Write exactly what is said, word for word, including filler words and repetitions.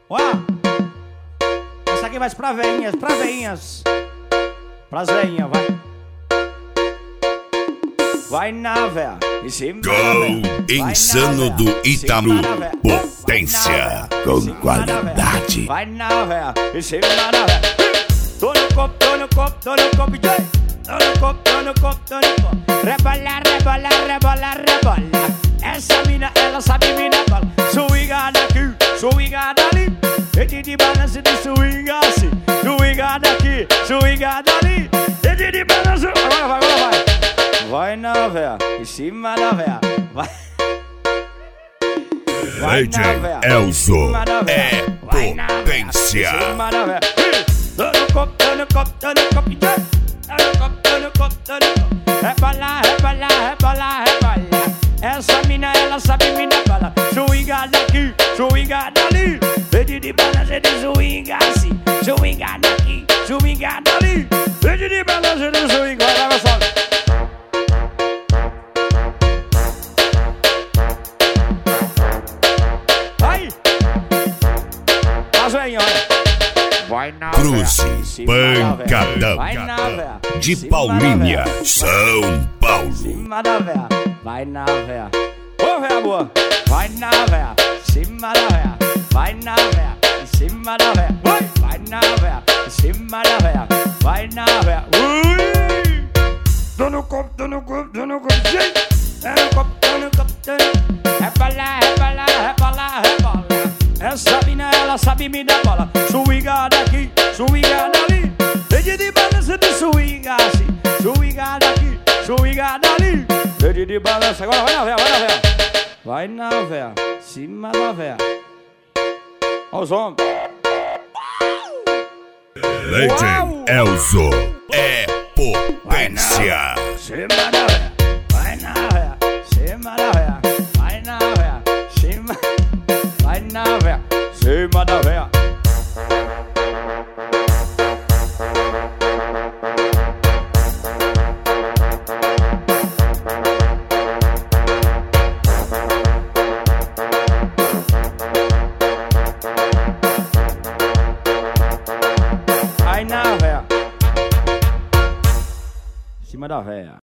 Ó, essa aqui vai pra veinhas, pra veinhas. Pras veinhas, vai. Vai na véia, em cima da véia. Insano do Itaú, potência com qualidade. Vai na véia, em cima da véia. Tô no copo, tô no copo, tô no copo, Tô no copo, tô no copo, tô no copo. Rebola, rebola, rebola, rebola. Essa mina, ela sabe mina bola. Swinga daqui, swinga dali. Rede de balanço de swinga assim. Swinga daqui, swinga dali. Rede de balanço. Agora vai, agora vai. Vai na véia, em cima da véia. Vai. D J Elzo é potência. Tô no copo, tô no copo, tô no copo, Tô no copo, tô no copo, tô no copo. Rebola, rebola, rebola, rebola. Essa mina, ela sabe mina bola. Swinga daqui, swinga dali. Rede de balanço de swinga assim. Swinga daqui, swinga dali. Rede de balanço de swinga. Vai, vai, vai. Vai! Faz aí, olha. Vai na Cruzes, pancadão de Paulínia, São Paulo. Cima da véia, vai na véia. Ô véia boa, vai na véia. Cima da véia, vai na véia. Em cima da véia, vai, vai na véia. Em cima da véia, vai na véia. Ui! Tô no copo, tô no copo, tô no copo, Tô no copo, tô no copo, tô no copo. Rebola, rebola, rebola, rebola. Essa mina, ela sabe me dar bola. Swinga daqui, swinga dali. Rede de balança de swinga assim. Swinga daqui, swinga dali. Rede de balança, agora vai na véia, vai na véia. Vai na véia, cima da véia. Ó os homens. D J Elzo é potência. Cima da véia, vai na véia. Cima da véia, vai na véia. Cima, vai na véia. Cima da véia. Vai na véia. Cima da véia.